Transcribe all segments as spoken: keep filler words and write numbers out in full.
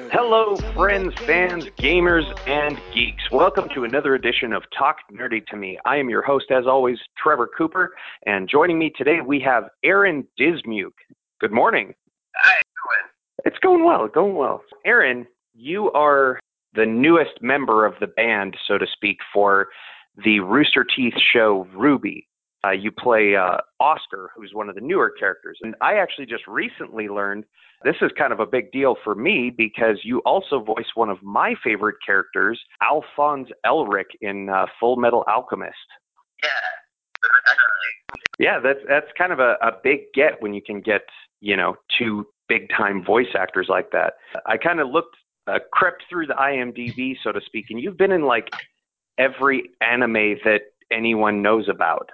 Hello, friends, fans, gamers, and geeks. Welcome to another edition of Talk Nerdy to Me. I am your host, as always, Trevor Cooper, and joining me today we have Aaron Dismuke. Good morning. Hi, how you doing? It's going well, going well. Aaron, you are the newest member of the band, so to speak, for the Rooster Teeth show RWBY. Uh, you play uh, Oscar, who's one of the newer characters. And I actually just recently learned this is kind of a big deal for me because you also voice one of my favorite characters, Alphonse Elric, in uh, Full Metal Alchemist. Yeah, definitely. Yeah, that's that's kind of a, a big get when you can get, you know, two big-time voice actors like that. I kind of looked, uh, crept through the I M D B, so to speak, and you've been in, like, every anime that anyone knows about.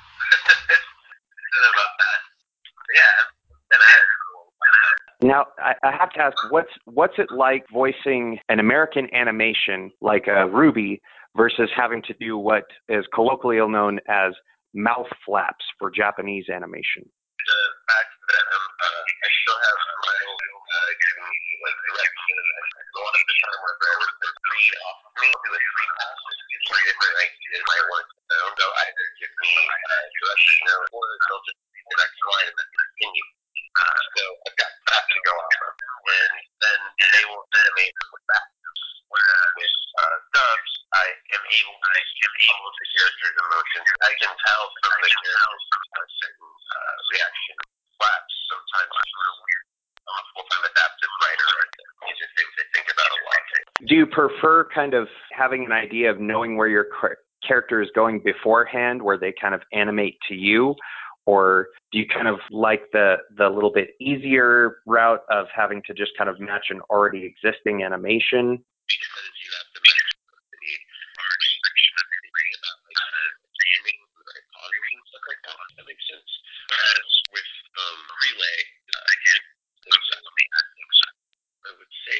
about that. Yeah, and I, Now, I, I have to ask, what's what's it like voicing an American animation like uh, RWBY versus having to do what is colloquially known as mouth flaps for Japanese animation? the fact that um, uh, I still have my old uh, giving me like direction. I wanted to time where I was to read off of me, do a three pass, it's three different ideas I want to know. They'll either give me uh, direction or they'll just read the next line and then continue. Uh, so I've got that to go off of. And then they will animate with that. Whereas with uh, dubs, I am able to follow the character's emotions. I can tell from the character's uh, certain uh, reaction flaps sometimes sort of weird. I'm a full-time adaptive writer. These are things I think about a lot. Do you prefer kind of having an idea of knowing where your character is going beforehand, where they kind of animate to you? Or do you kind of like the, the little bit easier route of having to just kind of match an already existing animation? Because you have to match the already thinking about like the timing, like pauses and stuff like that. That makes sense. Whereas with um, relay, uh, I did exactly I would say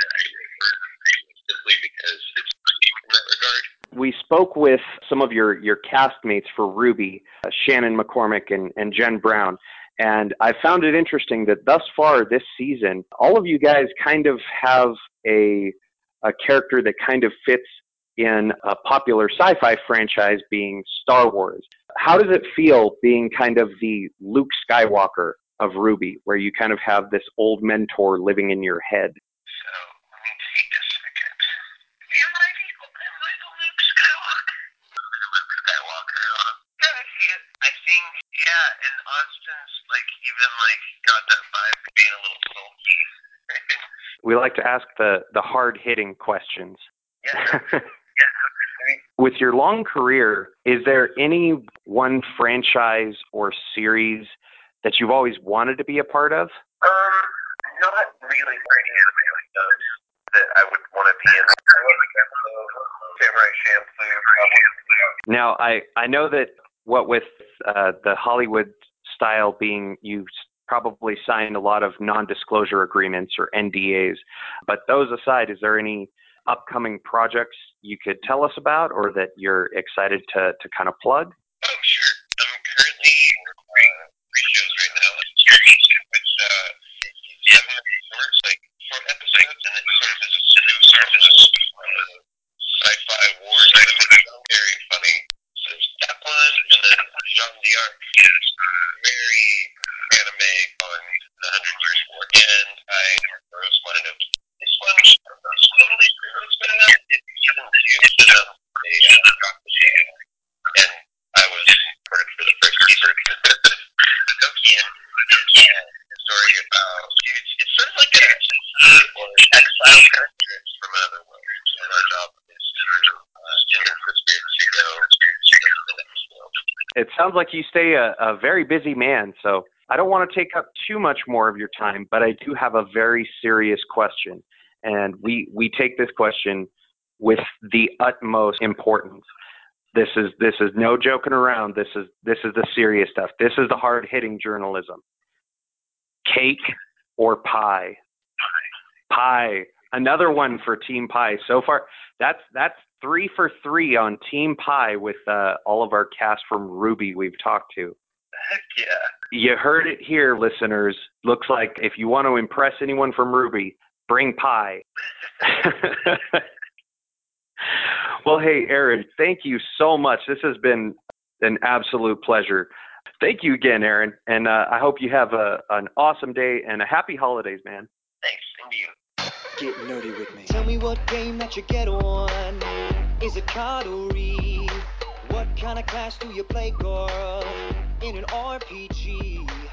that simply because it's unique in that regard. We spoke with some of your, your castmates for RWBY, uh, Shannon McCormick and, and Jen Brown, and I found it interesting that thus far this season, all of you guys kind of have a, a character that kind of fits in a popular sci-fi franchise being Star Wars. How does it feel being kind of the Luke Skywalker of RWBY, where you kind of have this old mentor living in your head? So, let me take a second. Am I the, am I the Luke Skywalker? Luke Skywalker, huh? Yeah, I see it. I think, yeah, and Austin's, like, even, like, got that vibe of being a little sulky. We like to ask the, the hard-hitting questions. Yeah. Yeah. With your long career, is there any one franchise or series that you've always wanted to be a part of? Um, not really for any anime like those that I would want to be in. I would like Samurai Champloo, probably. Now, I, I know that what with uh, the Hollywood style being, you probably signed a lot of non-disclosure agreements or N D As, but those aside, is there any upcoming projects you could tell us about or that you're excited to, to kind of plug? Oh, sure. I'm currently recording three shows right now, series, which uh, seven episodes, like short episodes, and it serves as a seduce from a uh, sci-fi war anime show. Very funny. So there's that one, and then Jean d'Arc is very anime on the Hundred Years War, and I just wanted to this one totally spin it up. It's season two, so that they uh, got the show, and I was recorded for the first season. Tokien is a story about it's, it's sort of like a or X-Files characters from another world, and our job is to uh, convince the spirits to go to the next world. It sounds like you stay a, a very busy man, so I don't want to take up too much more of your time, but I do have a very serious question. And we, we take this question with the utmost importance. This is this is no joking around. This is this is the serious stuff. This is the hard-hitting journalism. Cake or pie? Pie. Another one for Team Pie. So far, that's that's three for three on Team Pie with uh, all of our cast from RWBY we've talked to. Heck yeah. You heard it here, listeners. Looks like if you want to impress anyone from RWBY, bring pie. Well, hey, Aaron, thank you so much. This has been an absolute pleasure. Thank you again, Aaron, and uh, I hope you have a, an awesome day and a happy holidays, man. Thanks, and you. Get nerdy with me. Tell me what game that you get on. Is it card or read? What kind of class do you play, girl? In an R P G.